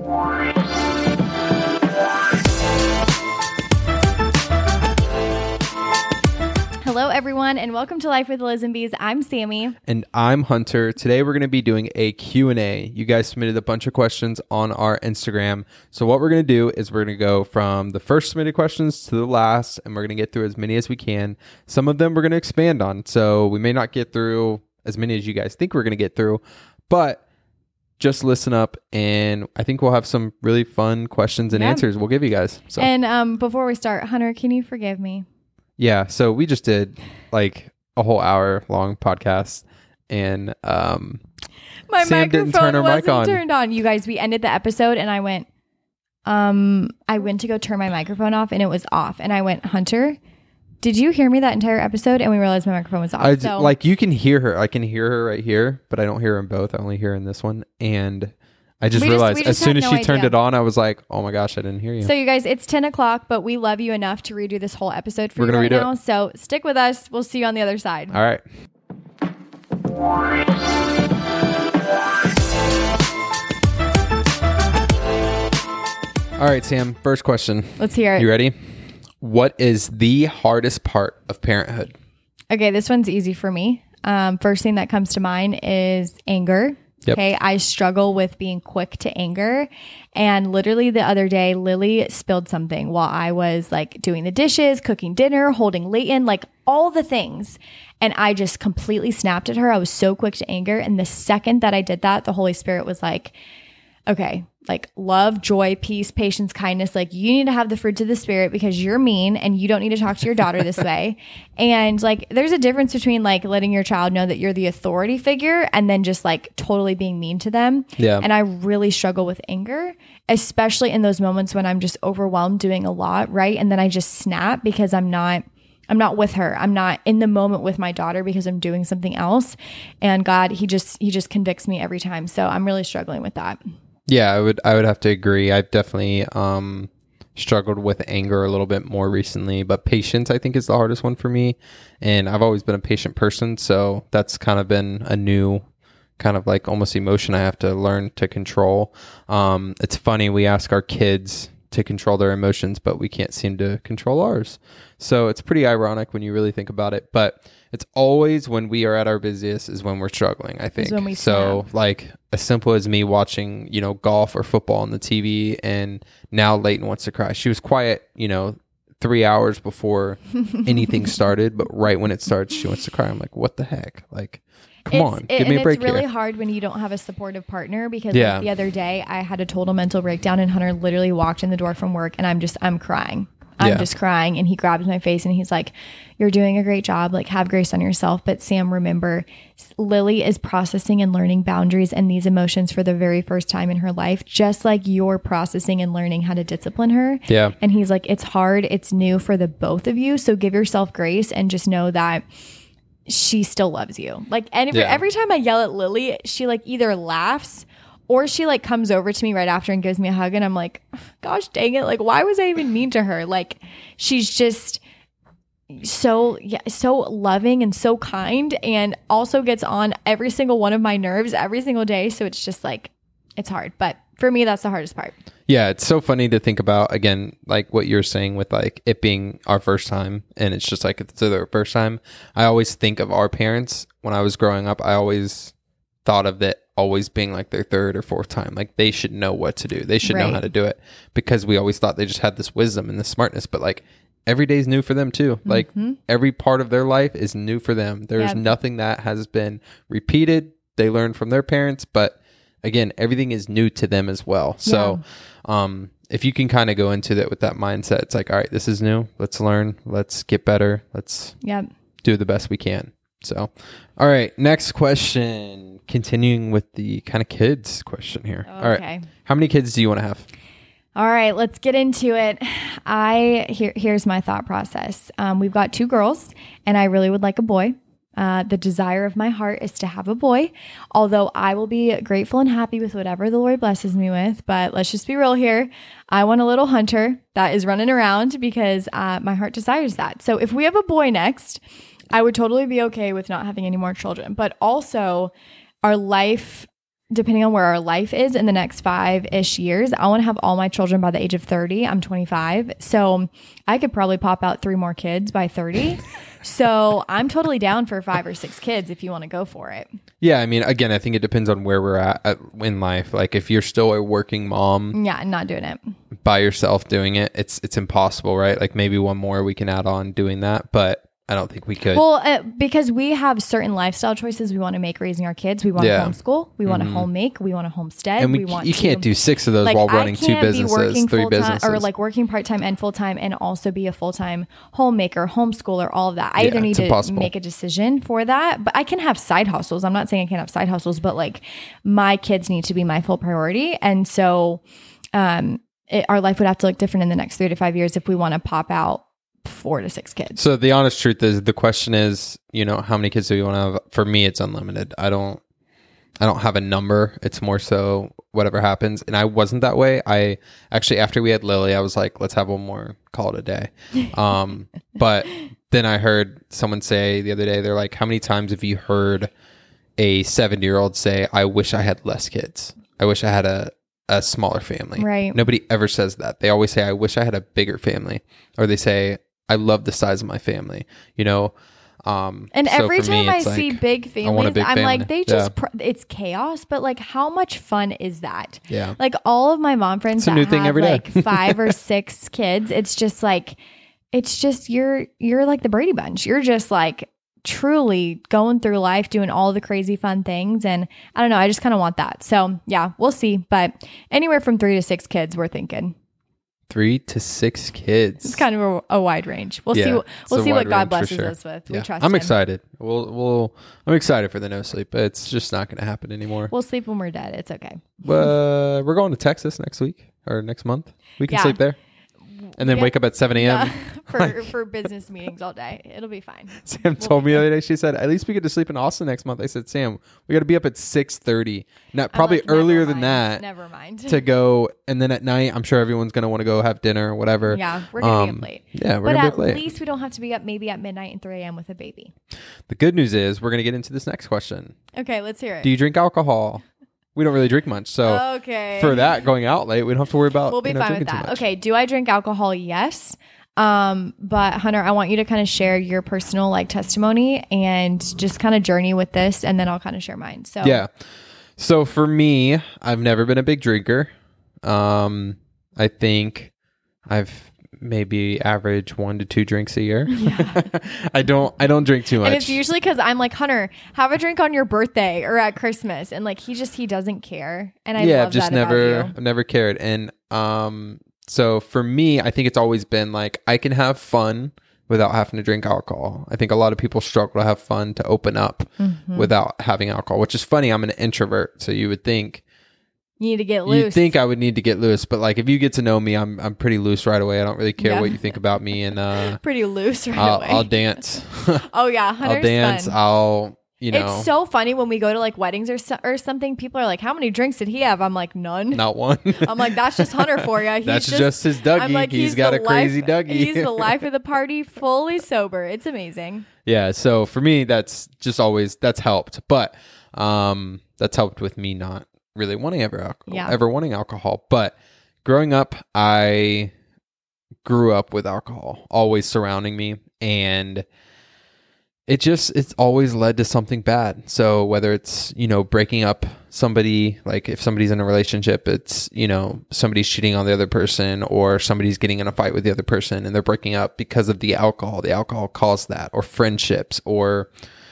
Hello, everyone, and welcome to Life with Liz and Bees. I'm Sammy. And I'm Hunter. Today, we're going to be doing a Q&A. You guys submitted a bunch of questions on our Instagram. So what we're going to do is we're going to go from the first submitted questions to the last, and we're going to get through as many as we can. Some of them we're going to expand on. So we may not get through as many as you guys think we're going to get through, but just listen up, and I think we'll have some really fun questions and answers we'll give you guys. So. And before we start, Hunter, can you forgive me? Yeah, so we just did like a whole hour long podcast, and my Sam didn't turn her mic on. Turned on. You guys, we ended the episode and I went to go turn my microphone off and it was off. And I went, Hunter, did you hear me that entire episode? And we realized my microphone was off. Like you can hear her. I can hear her right here, but I don't hear her in both. I only hear her in this one. And I just realized as soon as she turned it on, I was like, oh my gosh, I didn't hear you. So you guys, it's 10 o'clock, but we love you enough to redo this whole episode for you right now. So stick with us. We'll see you on the other side. All right. All right, Sam, first question. Let's hear it. You ready? What is the hardest part of parenthood? Okay, this one's easy for me. First thing that comes to mind is anger. Yep. Okay, I struggle with being quick to anger. And literally the other day, Lily spilled something while I was like doing the dishes, cooking dinner, holding Leighton, like all the things. And I just completely snapped at her. I was so quick to anger. And the second that I did that, the Holy Spirit was like, okay, like love, joy, peace, patience, kindness. Like you need to have the fruits of the Spirit because you're mean and you don't need to talk to your daughter this way. And like, there's a difference between like letting your child know that you're the authority figure and then just like totally being mean to them. Yeah. And I really struggle with anger, especially in those moments when I'm just overwhelmed doing a lot. Right. And then I just snap because I'm not with her. I'm not in the moment with my daughter because I'm doing something else. And God, he just convicts me every time. So I'm really struggling with that. Yeah, I would have to agree. I've definitely struggled with anger a little bit more recently, but patience I think is the hardest one for me. And I've always been a patient person, so that's kind of been a new kind of like almost emotion I have to learn to control. It's funny, we ask our kids to control their emotions, but we can't seem to control ours. So it's pretty ironic when you really think about it, but it's always when we are at our busiest is when we're struggling, I think. So like as simple as me watching, golf or football on the TV, and now Leighton wants to cry. She was quiet, 3 hours before anything started, but right when it starts, she wants to cry. I'm like, what the heck? Like, come on, give me a break here. It's really hard when you don't have a supportive partner because like the other day I had a total mental breakdown and Hunter literally walked in the door from work and I'm crying. I'm just crying, and he grabs my face and he's like, you're doing a great job. Like, have grace on yourself. But Sam, remember, Lily is processing and learning boundaries and these emotions for the very first time in her life, just like you're processing and learning how to discipline her. Yeah. And he's like, it's hard. It's new for the both of you. So give yourself grace and just know that she still loves you. Like, and every time I yell at Lily, she like either laughs or she like comes over to me right after and gives me a hug. And I'm like, gosh, dang it. Like, why was I even mean to her? Like, she's just so loving and so kind, and also gets on every single one of my nerves every single day. So it's just like, it's hard. But for me, that's the hardest part. Yeah. It's so funny to think about, again, like what you're saying with like it being our first time, and it's just like, it's their first time. I always think of our parents when I was growing up. I always thought of it always being like their third or fourth time. Like they should know what to do. They should know how to do it, because we always thought they just had this wisdom and this smartness, but like every day is new for them too. Like every part of their life is new for them. There's nothing that has been repeated. They learn from their parents, but again, everything is new to them as well. So, if you can kind of go into that with that mindset, it's like, all right, this is new. Let's learn. Let's get better. Let's do the best we can. So, all right, next question. Continuing with the kind of kids question here. Okay. All right. How many kids do you want to have? All right, let's get into it. Here's my thought process. We've got 2 girls, and I really would like a boy. The desire of my heart is to have a boy, although I will be grateful and happy with whatever the Lord blesses me with. But let's just be real here. I want a little Hunter that is running around because my heart desires that. So if we have a boy next, I would totally be okay with not having any more children. But also, our life depending on where our life is in the next 5-ish years, I want to have all my children by the age of 30. I'm 25. So I could probably pop out 3 more kids by 30. So I'm totally down for 5 or 6 kids if you want to go for it. Yeah. I mean, again, I think it depends on where we're at in life. Like if you're still a working mom. Yeah. Not doing it. By yourself doing it, it's impossible, right? Like maybe one more we can add on doing that, but I don't think we could. Well, because we have certain lifestyle choices we want to make raising our kids. We want to homeschool. We want to home make. We want to homestead. And you can't do 6 of those while running 2 businesses, 3 businesses. Or like working part-time and full-time and also be a full-time homemaker, homeschooler, all of that. I either need to make a decision for that, but I can have side hustles. I'm not saying I can't have side hustles, but like my kids need to be my full priority. And so our life would have to look different in the next 3 to 5 years if we want to pop out 4 to 6 kids. So the honest truth is, the question is, how many kids do you want to have? For me, it's unlimited. I don't have a number. It's more so whatever happens. And I wasn't that way. I actually, after we had Lily, I was like, let's have one more, call it a day. But then I heard someone say the other day, they're like, how many times have you heard a 70-year-old say, I wish I had less kids. I wish I had a smaller family. Right. Nobody ever says that. They always say, I wish I had a bigger family. Or they say, I love the size of my family, And every time I see big families, I'm like, they just, it's chaos, but like, how much fun is that? Yeah. Like all of my mom friends that have like 5 or 6 kids, it's just, you're like the Brady Bunch. You're just like truly going through life, doing all the crazy fun things. And I don't know, I just kind of want that. So yeah, we'll see. But anywhere from 3 to 6 kids, we're thinking. 3 to 6 kids. It's kind of a wide range. We'll see. We'll see what God blesses us with. Yeah. We trust I'm him. excited. I'm excited for the no sleep, but it's just not going to happen anymore. We'll sleep when we're dead. It's okay. We're going to Texas next week or next month. We can sleep there. And then wake up at 7 a.m. For business meetings all day. It'll be fine. Sam told me the other day, she said, at least we get to sleep in Austin next month. I said, Sam, we got to be up at 6:30. Not probably earlier than that. Never mind. To go. And then at night, I'm sure everyone's going to want to go have dinner or whatever. Yeah, we're going to be up late. Yeah, we're going to be up late. But at least we don't have to be up maybe at midnight and 3 a.m. with a baby. The good news is we're going to get into this next question. Okay, let's hear it. Do you drink alcohol? We don't really drink much. So for that, going out late, we don't have to worry about We'll be fine with that. Okay, do I drink alcohol? Yes. But Hunter, I want you to kind of share your personal testimony and just kind of journey with this, and then I'll kind of share mine. So yeah. So for me, I've never been a big drinker. I think I've maybe average 1 to 2 drinks a year. Yeah. I don't drink too much. And it's usually because I'm like, Hunter, have a drink on your birthday or at Christmas. And like, he doesn't care. And I love that about you. I've never cared. And, so for me, I think it's always been like, I can have fun without having to drink alcohol. I think a lot of people struggle to have fun, to open up without having alcohol, which is funny. I'm an introvert. So you would think, you need to get loose. You'd think I would need to get loose, but like if you get to know me, I'm pretty loose right away. I don't really care what you think about me, and pretty loose away. I'll dance. Oh yeah, Hunter's I'll dance. Fun. It's so funny when we go to like weddings or something. People are like, "How many drinks did he have?" I'm like, "None, not one." I'm like, "That's just Hunter for you. That's just his Dougie. Like, he's got a crazy Dougie. He's the life of the party, fully sober. It's amazing." Yeah. So for me, that's helped, but that's helped with me not really wanting ever wanting alcohol. But growing up, I grew up with alcohol always surrounding me, and it's always led to something bad. So whether it's, breaking up somebody, like if somebody's in a relationship, it's, somebody's cheating on the other person, or somebody's getting in a fight with the other person and they're breaking up because of the alcohol caused that, or friendships, or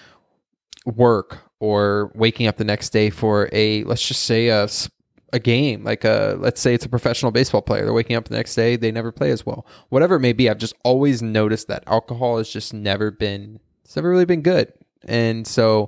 work, or waking up the next day for let's just say a game, let's say it's a professional baseball player. They're waking up the next day, they never play as well. Whatever it may be, I've just always noticed that alcohol has just never really been good. And so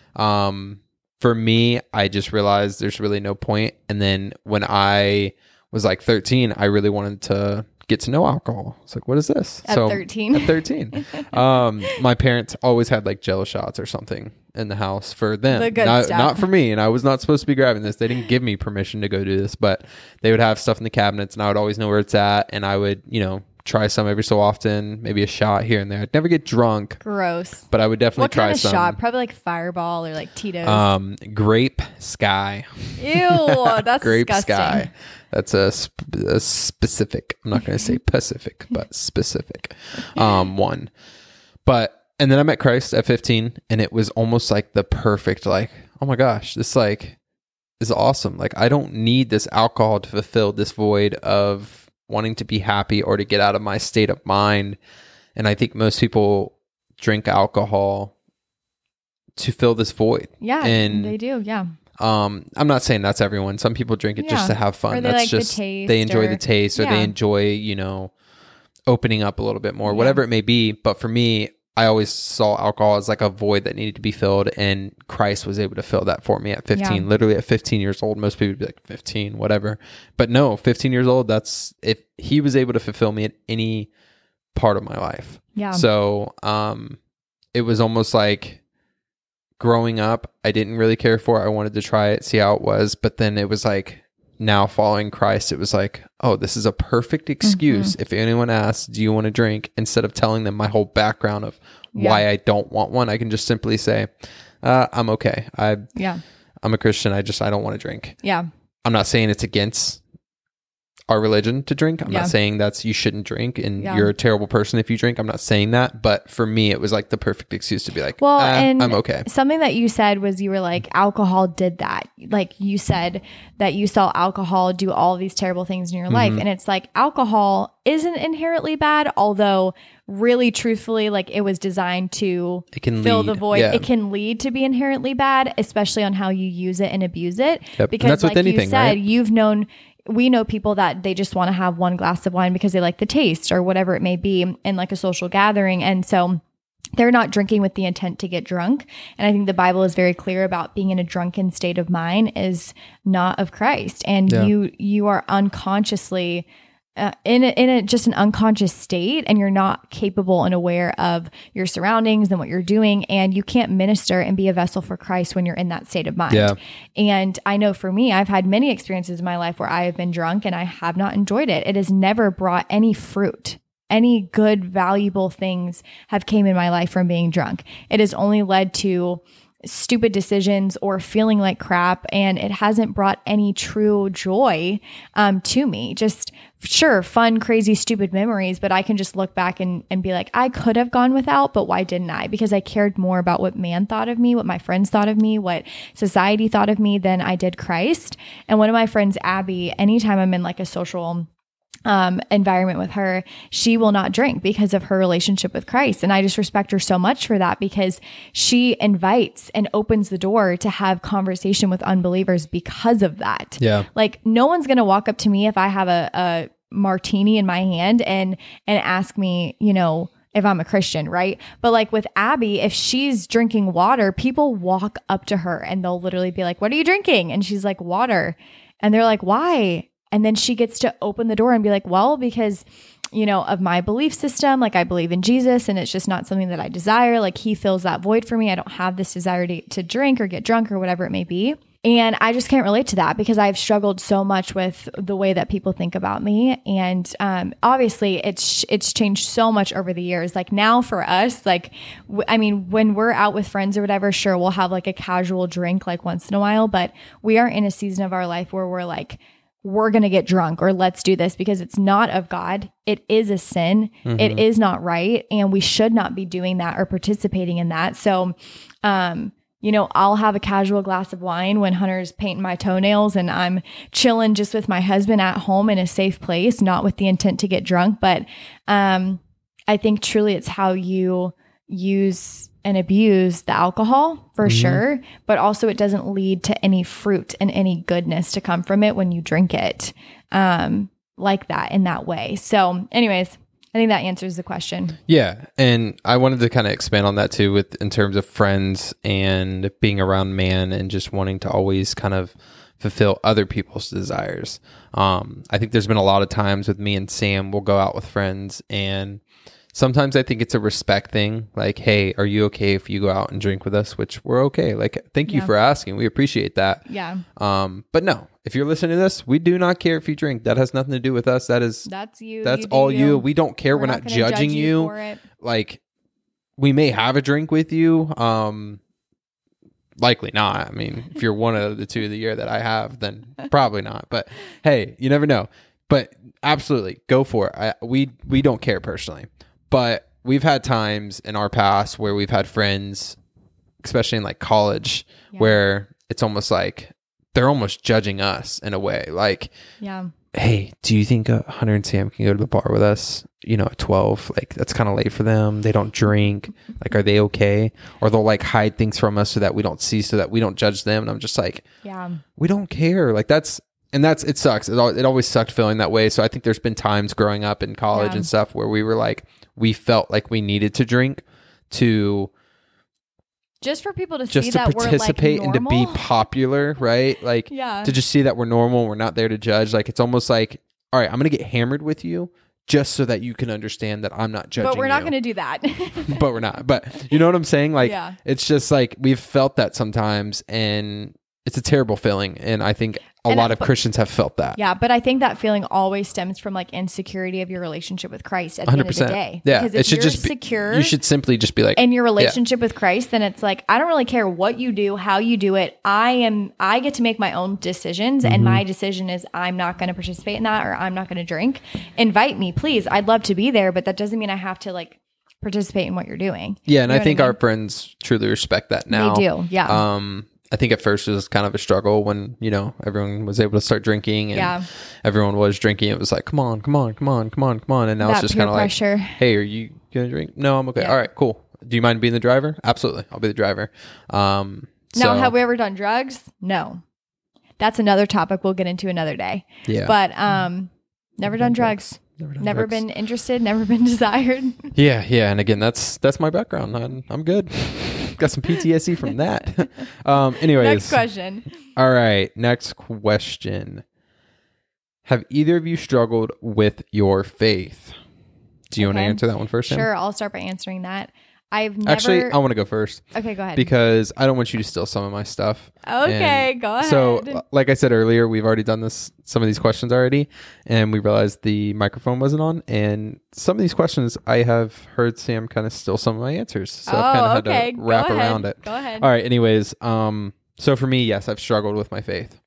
for me, I just realized there's really no point. And then when I was like 13, I really wanted to get to know alcohol. It's like, what is this? At 13? At 13. My parents always had like Jello shots or something in the house for them. The good stuff. Not for me. And I was not supposed to be grabbing this. They didn't give me permission to go do this, but they would have stuff in the cabinets and I would always know where it's at. And I would, try some every so often, maybe a shot here and there. I'd never get drunk, Gross. but I would definitely What try kind of some. shot? Probably like Fireball or like Tito's. Grape Sky. Ew, that's Grape disgusting. Sky. That's a specific. I'm not going to say Pacific, but specific one. But and then I met Christ at 15, and it was almost like the perfect, like, oh my gosh, this like is awesome. Like, I don't need this alcohol to fulfill this void of wanting to be happy or to get out of my state of mind. And I think most people drink alcohol to fill this void. Yeah, and they do. Yeah. I'm not saying that's everyone. Some people drink it just to have fun. Or they That's like just the taste, they enjoy or, the taste, or they enjoy, you know, opening up a little bit more, whatever it may be. But for me, I always saw alcohol as like a void that needed to be filled, and Christ was able to fill that for me at 15. Literally at 15 years old. Most people would be like 15, whatever. But no, 15 years old, that's if he was able to fulfill me at any part of my life. Yeah. So it was almost like growing up, I didn't really care for it. I wanted to try it, see how it was. But then it was like, now following Christ, it was like, oh, this is a perfect excuse. If anyone asks, do you want to drink? Instead of telling them my whole background of why I don't want one, I can just simply say, I'm okay. I'm a Christian. I don't want to drink. Yeah. I'm not saying it's against our religion to drink. I'm not saying that's you shouldn't drink and you're a terrible person if you drink. I'm not saying that. But for me, it was like the perfect excuse to be like, well, and I'm okay. Something that you said was you were like, alcohol did that. Like you said that you saw alcohol do all these terrible things in your life. And it's like alcohol isn't inherently bad, although really truthfully, like it was designed to fill the void. It can lead to be inherently bad, especially on how you use it and abuse it. Because that's like with anything, you said, right? we know people that they just want to have one glass of wine because they like the taste or whatever it may be in like a social gathering. And so they're not drinking with the intent to get drunk. And I think the Bible is very clear about being in a drunken state of mind is not of Christ. And you are unconsciously in just an unconscious state, and you're not capable and aware of your surroundings and what you're doing, and you can't minister and be a vessel for Christ when you're in that state of mind. And I know for me, I've had many experiences in my life where I have been drunk and I have not enjoyed it. It has never brought any fruit. Any good, valuable things have came in my life from being drunk. It has only led to stupid decisions or feeling like crap, and it hasn't brought any true joy to me. Just sure, fun, crazy, stupid memories, but I can just look back and be like, I could have gone without, but why didn't I? Because I cared more about what man thought of me, what my friends thought of me, what society thought of me than I did Christ. And one of my friends, Abby, anytime I'm in like a social environment with her, she will not drink because of her relationship with Christ. And I just respect her so much for that, because she invites and opens the door to have conversation with unbelievers because of that. Yeah. Like no one's going to walk up to me if I have a martini in my hand and ask me, you know, if I'm a Christian, right? But like with Abby, if she's drinking water, people walk up to her and they'll literally be like, what are you drinking? And she's like, water. And they're like, why? And then she gets to open the door and be like, well, because, you know, of my belief system, like I believe in Jesus and it's just not something that I desire. Like he fills that void for me. I don't have this desire to drink or get drunk or whatever it may be. And I just can't relate to that because I've struggled so much with the way that people think about me. And obviously it's changed so much over the years. Like now for us, like, I mean, when we're out with friends or whatever, sure, we'll have like a casual drink like once in a while, but we are in a season of our life where we're like, we're going to get drunk or let's do this because it's not of God. It is a sin. It is not right. And we should not be doing that or participating in that. So, you know, I'll have a casual glass of wine when Hunter's painting my toenails and I'm chilling just with my husband at home in a safe place, not with the intent to get drunk. But I think truly it's how you use and abuse the alcohol for sure, but also it doesn't lead to any fruit and any goodness to come from it when you drink it like that in that way. So anyways, I think that answers the question. Yeah. And I wanted to kind of expand on that too, in terms of friends and being around man and just wanting to always kind of fulfill other people's desires. I think there's been a lot of times with me and Sam, we'll go out with friends and sometimes I think it's a respect thing. Like, hey, are you okay if you go out and drink with us? Which we're okay. Like, thank you for asking. We appreciate that. Yeah. But no, if you're listening to this, we do not care if you drink. That has nothing to do with us. That's you. That's you do all you. you. We don't care. We're not gonna judging judge you. for it. Like, we may have a drink with you. Likely not. I mean, if you're one of the 2 of the year that I have, then probably not. But hey, you never know. But absolutely, go for it. We don't care personally. But we've had times in our past where we've had friends, especially in like college, where it's almost like they're almost judging us in a way. Like, hey, do you think Hunter and Sam can go to the bar with us, at 12? Like, that's kind of late for them. They don't drink. Like, are they okay? Or they'll like hide things from us so that we don't see, so that we don't judge them. And I'm just like, we don't care. Like, it sucks. It always sucked feeling that way. So I think there's been times growing up in college and stuff where we were like, we felt like we needed to drink to just for people to just see to that participate we're like and to be popular, right? Like, to just see that we're normal. We're not there to judge. Like, it's almost like, all right, I'm going to get hammered with you just so that you can understand that I'm not judging you. But we're not going to do that. But we're not. But you know what I'm saying? Like, it's just like, we've felt that sometimes, and it's a terrible feeling. And I think a lot of Christians have felt that. Yeah, but I think that feeling always stems from like insecurity of your relationship with Christ at the 100%. End of the day. Yeah, because if it should you're just secure, you should simply just be like, in your relationship with Christ, then it's like, I don't really care what you do, how you do it. I get to make my own decisions, and my decision is I'm not going to participate in that, or I'm not going to drink. Invite me, please. I'd love to be there, but that doesn't mean I have to like participate in what you're doing. Yeah, and I think our friends truly respect that now. They do. Yeah. I think at first it was kind of a struggle when, everyone was able to start drinking, and everyone was drinking. It was like, come on. And now it's just kind of like, hey, are you going to drink? No, I'm okay. All right, cool. Do you mind being the driver? Absolutely. I'll be the driver. Now, have we ever done drugs? No. That's another topic we'll get into another day. Yeah. But never done drugs. Never been interested, never been desired. Yeah. And again, that's my background. I'm good. Got some PTSD from that. Anyways. Next question. All right. Next question. Have either of you struggled with your faith? Do you want to answer that one first, Sam? Sure. I'll start by answering that. I've never... Actually, I want to go first. Okay, go ahead. Because I don't want you to steal some of my stuff. Okay, go ahead. So, like I said earlier, we've already done some of these questions already, and we realized the microphone wasn't on. And some of these questions, I have heard Sam kind of steal some of my answers. So I've kind of had to wrap around it. Go ahead. All right, anyways. So for me, yes, I've struggled with my faith.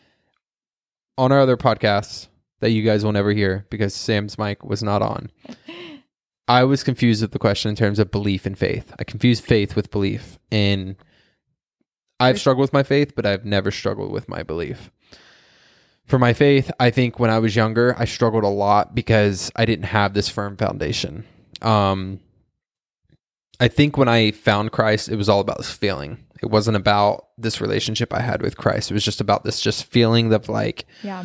On our other podcasts that you guys will never hear because Sam's mic was not on, I was confused with the question in terms of belief and faith. I confused faith with belief. And I've struggled with my faith, but I've never struggled with my belief. For my faith, I think when I was younger, I struggled a lot because I didn't have this firm foundation. I think when I found Christ, it was all about this feeling. It wasn't about this relationship I had with Christ. It was just about this just feeling of like,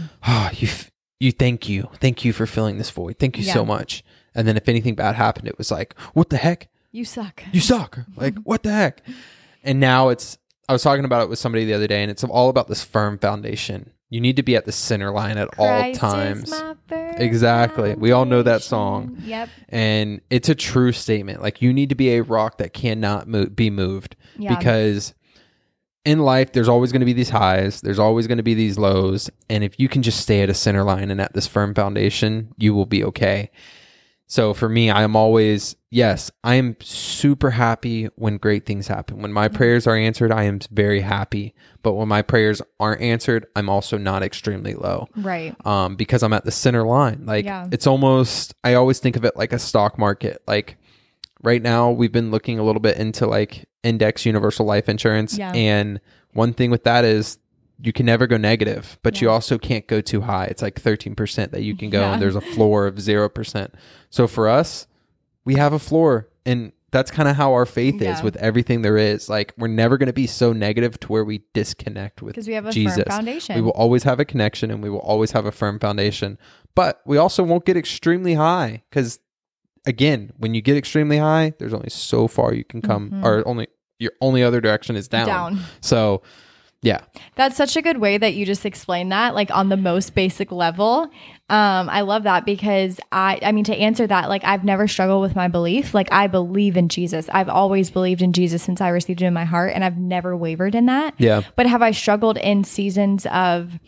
you thank you for filling this void. Thank you so much. And then if anything bad happened, it was like, what the heck? You suck. Like, what the heck? And now I was talking about it with somebody the other day, and it's all about this firm foundation. You need to be at the center line at all times. Exactly. We all know that song. Yep. And it's a true statement. Like, you need to be a rock that cannot be moved. Yeah. Because in life, there's always going to be these highs. There's always going to be these lows. And if you can just stay at a center line and at this firm foundation, you will be okay. So for me, I am super happy when great things happen. When my prayers are answered, I am very happy. But when my prayers aren't answered, I'm also not extremely low. Right. Because I'm at the center line. Like, it's almost, I always think of it like a stock market. Like, right now, we've been looking a little bit into like index universal life insurance. Yeah. And one thing with that is you can never go negative, but you also can't go too high. It's like 13% that you can go, and there's a floor of 0%. So for us, we have a floor, and that's kind of how our faith is with everything there is. Like, we're never going to be so negative to where we disconnect with Jesus. Because we have a firm foundation. We will always have a connection, and we will always have a firm foundation. But we also won't get extremely high, because again, when you get extremely high, there's only so far you can come, or your only other direction is down. So yeah. That's such a good way that you just explained that, like on the most basic level. I love that because I mean, to answer that, like, I've never struggled with my belief. Like, I believe in Jesus. I've always believed in Jesus since I received him in my heart, and I've never wavered in that. Yeah. But have I struggled in seasons of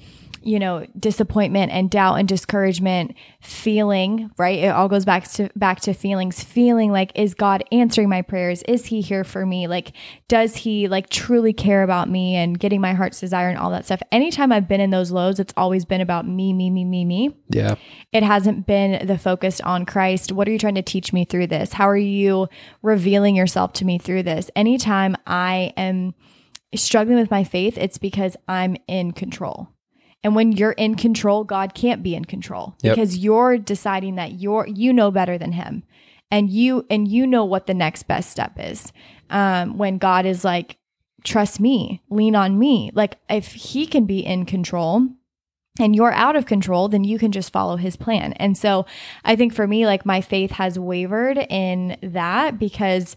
disappointment and doubt and discouragement, feeling, right? It all goes back to feelings, feeling like, is God answering my prayers? Is he here for me? Like, does he like truly care about me and getting my heart's desire and all that stuff? Anytime I've been in those lows, it's always been about me, me, me, me, me. Yeah. It hasn't been the focus on Christ. What are you trying to teach me through this? How are you revealing yourself to me through this? Anytime I am struggling with my faith, it's because I'm in control. And when you're in control, God can't be in control because you're deciding that you know better than him, and you know what the next best step is. When God is like, trust me, lean on me. Like, if he can be in control and you're out of control, then you can just follow his plan. And so I think for me, like, my faith has wavered in that because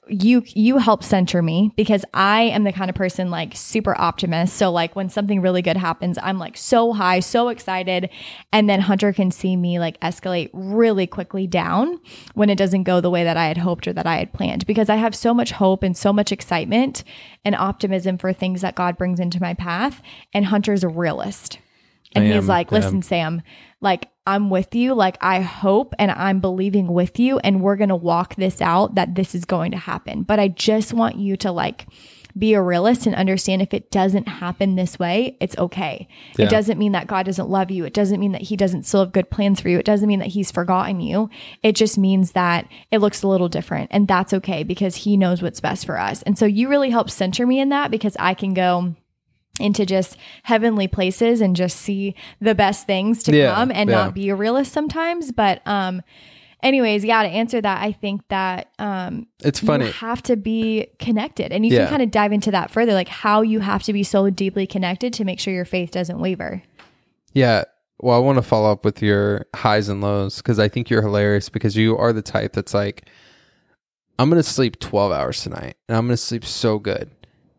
you help center me, because I am the kind of person like super optimist. So like when something really good happens, I'm like so high, so excited. And then Hunter can see me like escalate really quickly down when it doesn't go the way that I had hoped or that I had planned, because I have so much hope and so much excitement and optimism for things that God brings into my path. And Hunter's a realist. And he's like, listen, Sam, like, I'm with you. Like, I hope and I'm believing with you, and we're going to walk this out, that this is going to happen. But I just want you to like be a realist and understand if it doesn't happen this way, it's okay. Yeah. It doesn't mean that God doesn't love you. It doesn't mean that he doesn't still have good plans for you. It doesn't mean that he's forgotten you. It just means that it looks a little different, and that's okay because he knows what's best for us. And so you really help center me in that, because I can go into just heavenly places and just see the best things to come and not be a realist sometimes. But anyways, to answer that, I think that it's funny. You have to be connected, and you can kind of dive into that further, like how you have to be so deeply connected to make sure your faith doesn't waver. Yeah. Well, I want to follow up with your highs and lows, because I think you're hilarious, because you are the type that's like, I'm going to sleep 12 hours tonight and I'm going to sleep so good.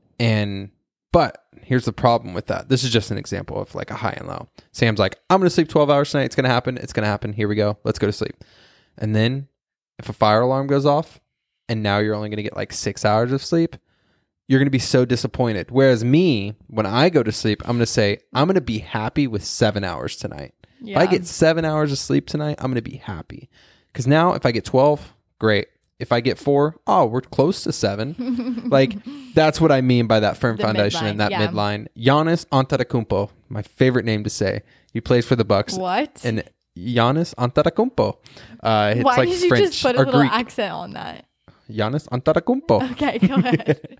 But here's the problem with that. This is just an example of like a high and low. Sam's like, I'm going to sleep 12 hours tonight. It's going to happen. It's going to happen. Here we go. Let's go to sleep. And then if a fire alarm goes off and now you're only going to get like 6 hours of sleep, you're going to be so disappointed. Whereas me, when I go to sleep, I'm going to say, I'm going to be happy with 7 hours tonight. Yeah. If I get 7 hours of sleep tonight, I'm going to be happy. Because now if I get 12, great. If I get 4, we're close to 7. Like, that's what I mean by that firm foundation and that midline. Giannis Antetokounmpo, my favorite name to say. He plays for the Bucks. What? And Giannis Antetokounmpo. It's Why like did you French just put a little Greek. Accent on that? Giannis Antetokounmpo. Okay, go ahead.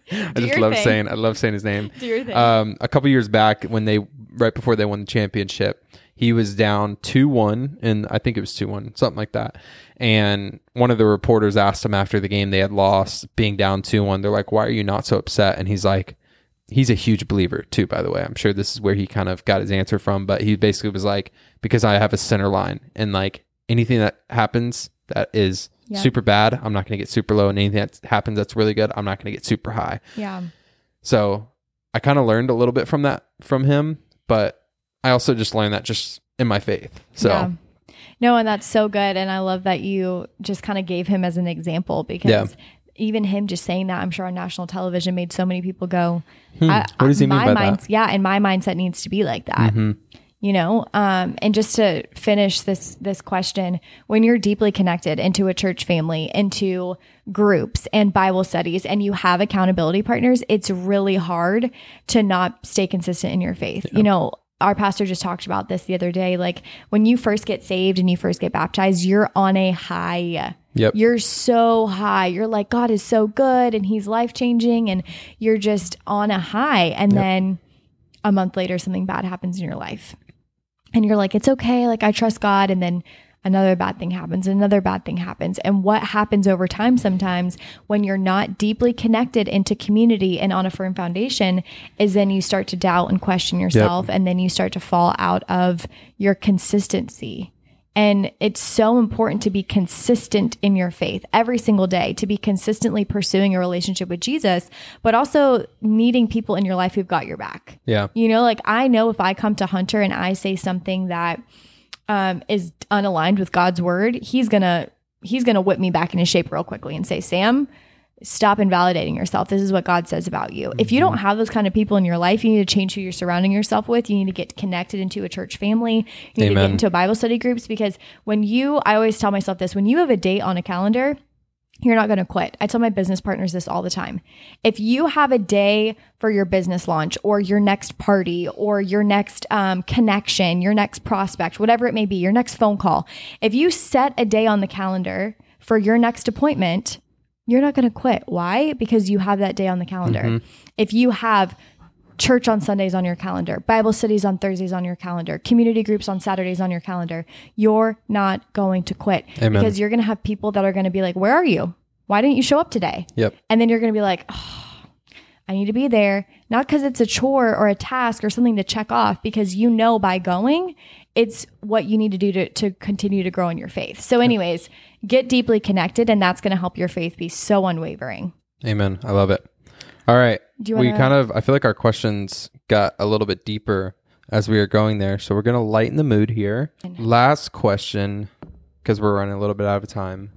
I love saying his name. Do your thing. A couple years back, right before they won the championship, he was down 2-1, and I think it was 2-1, something like that. And one of the reporters asked him after the game, they had lost, being down 2-1. They're like, why are you not so upset? And he's like, he's a huge believer too, by the way. I'm sure this is where he kind of got his answer from, but he basically was like, because I have a center line, and like anything that happens that is super bad, I'm not going to get super low. And anything that happens that's really good, I'm not going to get super high. Yeah. So I kind of learned a little bit from him, but I also just learned that just in my faith. So. Yeah. No, and that's so good. And I love that you just kind of gave him as an example, because even him just saying that, I'm sure on national television, made so many people go, what does he mean by that? Yeah, and my mindset needs to be like that. Mm-hmm. You know, and just to finish this question, when you're deeply connected into a church family, into groups and Bible studies, and you have accountability partners, it's really hard to not stay consistent in your faith. Yeah. You know, our pastor just talked about this the other day. Like, when you first get saved and you first get baptized, you're on a high. Yep. You're so high. You're like, God is so good and he's life-changing, and you're just on a high. And then a month later, something bad happens in your life. And you're like, it's okay. Like, I trust God. And then another bad thing happens, another bad thing happens. And what happens over time sometimes when you're not deeply connected into community and on a firm foundation is then you start to doubt and question yourself. And then you start to fall out of your consistency. And it's so important to be consistent in your faith every single day, to be consistently pursuing a relationship with Jesus, but also needing people in your life who've got your back. Yeah. You know, like, I know if I come to Hunter and I say something that is unaligned with God's word, he's gonna whip me back into shape real quickly and say, Sam, stop invalidating yourself. This is what God says about you. If you don't have those kind of people in your life, you need to change who you're surrounding yourself with. You need to get connected into a church family. You need to get into Bible study groups, because I always tell myself this, when you have a date on a calendar, you're not going to quit. I tell my business partners this all the time. If you have a day for your business launch or your next party or your next connection, your next prospect, whatever it may be, your next phone call, if you set a day on the calendar for your next appointment, you're not going to quit. Why? Because you have that day on the calendar. If you have church on Sundays on your calendar, Bible studies on Thursdays on your calendar, community groups on Saturdays on your calendar, you're not going to quit. Amen. Because you're going to have people that are going to be like, where are you? Why didn't you show up today? Yep. And then you're going to be like, I need to be there. Not because it's a chore or a task or something to check off, because you know by going, it's what you need to do to continue to grow in your faith. So anyways, get deeply connected, and that's going to help your faith be so unwavering. Amen. I love it. All right. I feel like our questions got a little bit deeper as we were going there. So we're going to lighten the mood here. Last question, because we're running a little bit out of time.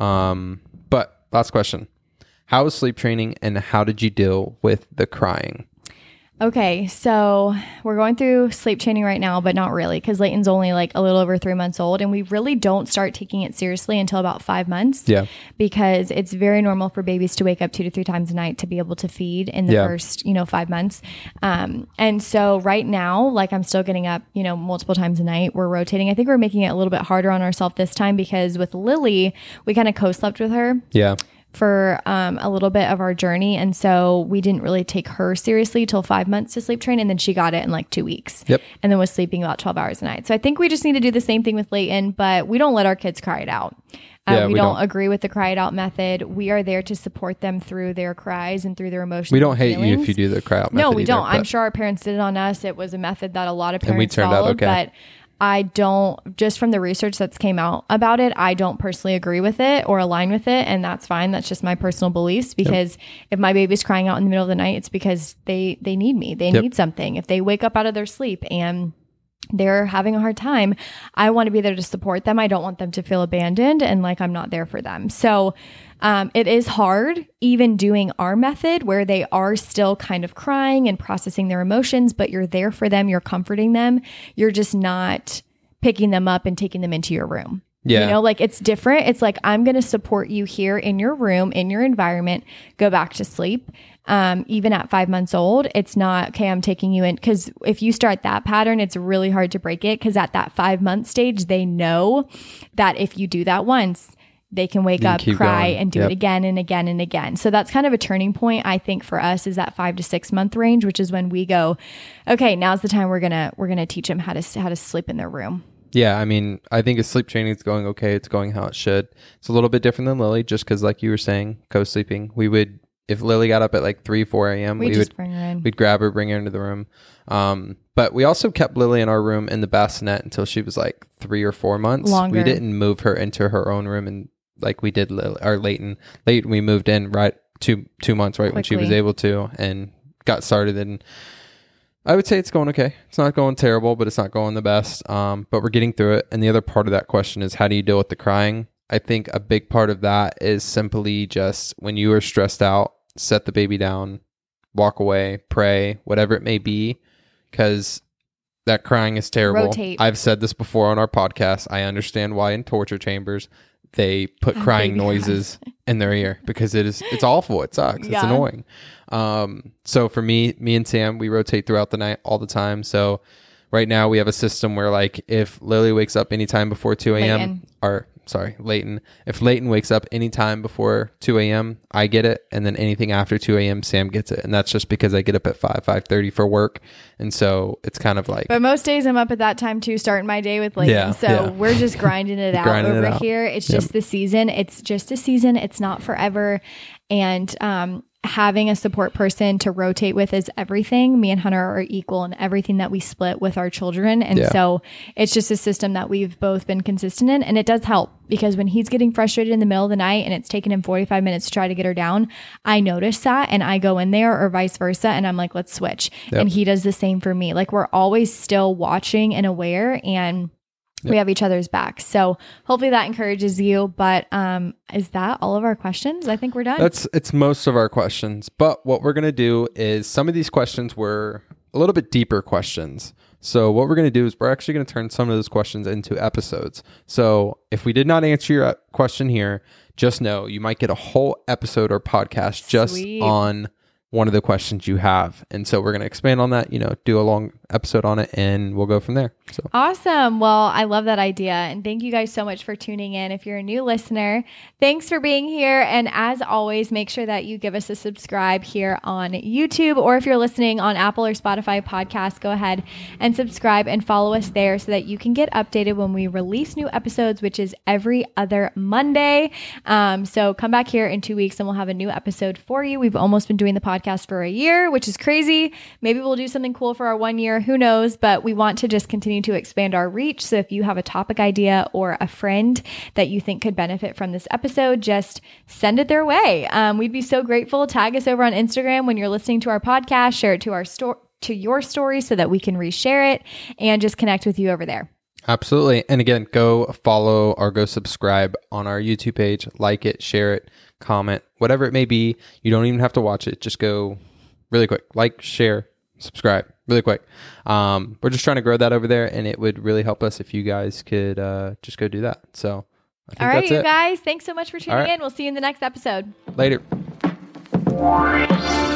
But last question. How was sleep training, and how did you deal with the crying? Okay, so we're going through sleep training right now, but not really, because Layton's only like a little over 3 months old, and we really don't start taking it seriously until about 5 months. Yeah. Because it's very normal for babies to wake up 2 to 3 times a night to be able to feed in the first, 5 months. And so right now, like, I'm still getting up, multiple times a night. We're rotating. I think we're making it a little bit harder on ourselves this time, because with Lily, we kind of co-slept with her. Yeah. For a little bit of our journey. And so we didn't really take her seriously till 5 months to sleep train. And then she got it in like 2 weeks. Yep. And then was sleeping about 12 hours a night. So I think we just need to do the same thing with Layton, but we don't let our kids cry it out. We don't agree with the cry it out method. We are there to support them through their cries and through their emotions. We don't hate you if you do the cry out method. No, we don't. Either, I'm sure our parents did it on us. It was a method that a lot of parents and we turned followed, out okay. But I don't, just from the research that's came out about it, I don't personally agree with it or align with it. And that's fine. That's just my personal beliefs, because if my baby's crying out in the middle of the night, it's because they need me. They need something. If they wake up out of their sleep and they're having a hard time, I want to be there to support them. I don't want them to feel abandoned and like I'm not there for them. So it is hard even doing our method, where they are still kind of crying and processing their emotions, but you're there for them. You're comforting them. You're just not picking them up and taking them into your room. Yeah. Like, it's different. It's like, I'm going to support you here in your room, in your environment, go back to sleep. Even at 5 months old, it's not, okay, I'm taking you in. Cause if you start that pattern, it's really hard to break it. Cause at that 5 month stage, they know that if you do that once, they can wake up, cry, and do it again and again and again. So that's kind of a turning point, I think, for us, is that 5 to 6 month range, which is when we go, okay, now's the time we're gonna teach them how to sleep in their room. Yeah, I mean, I think his sleep training is going okay. It's going how it should. It's a little bit different than Lily, just because, like you were saying, co-sleeping. We would, if Lily got up at like 3, 4 a.m., we'd bring her in. We'd grab her, bring her into the room. But we also kept Lily in our room in the bassinet until she was like 3 or 4 months. Longer. We didn't move her into her own room, and like we did Layton. Layton, we moved in right 2 months right when she was able to, and got started. And I would say it's going okay. It's not going terrible, but it's not going the best. But we're getting through it. And the other part of that question is, how do you deal with the crying? I think a big part of that is simply just, when you are stressed out, set the baby down, walk away, pray, whatever it may be, because that crying is terrible. Rotate. I've said this before on our podcast. I understand why in torture chambers they put crying noises in their ear, because it's awful. It sucks. Yeah. It's annoying. So for me and Sam, we rotate throughout the night all the time. So right now we have a system where, like, if Lily wakes up anytime before 2 a.m. Layton. If Layton wakes up anytime before 2 a.m., I get it. And then anything after 2 a.m., Sam gets it. And that's just because I get up at 5:30 for work. And so it's kind of like... But most days I'm up at that time too, starting my day with Layton. We're just grinding it out over here. It's just the season. It's just a season. It's not forever. And having a support person to rotate with is everything. Me and Hunter are equal in everything that we split with our children. And so it's just a system that we've both been consistent in. And it does help, because when he's getting frustrated in the middle of the night and it's taken him 45 minutes to try to get her down, I notice that and I go in there, or vice versa. And I'm like, let's switch. And he does the same for me. Like, we're always still watching and aware. And We have each other's backs. So hopefully that encourages you. But is that all of our questions? I think we're done. It's most of our questions. But what we're going to do is some of these questions were a little bit deeper questions. So what we're going to do is we're actually going to turn some of those questions into episodes. So if we did not answer your question here, just know you might get a whole episode or podcast just on one of the questions you have. And so we're going to expand on that, do a long episode on it, and we'll go from there. So awesome. Well, I love that idea. And thank you guys so much for tuning in. If you're a new listener, thanks for being here. And as always, make sure that you give us a subscribe here on YouTube, or if you're listening on Apple or Spotify podcasts, go ahead and subscribe and follow us there so that you can get updated when we release new episodes, which is every other Monday. So come back here in 2 weeks and we'll have a new episode for you. We've almost been doing the podcast for a year, which is crazy. Maybe we'll do something cool for our 1 year. Who knows? But we want to just continue to expand our reach. So if you have a topic idea or a friend that you think could benefit from this episode, just send it their way. We'd be so grateful. Tag us over on Instagram when you're listening to our podcast. Share it to your story so that we can reshare it and just connect with you over there. Absolutely. And again, go follow or go subscribe on our YouTube page, like it, share it, comment, whatever it may be. You don't even have to watch it. Just go really quick, like, share, subscribe really quick. We're just trying to grow that over there, and it would really help us if you guys could just go do that. So I think all right, that's you it. guys, thanks so much for tuning in. We'll see you in the next episode. Later.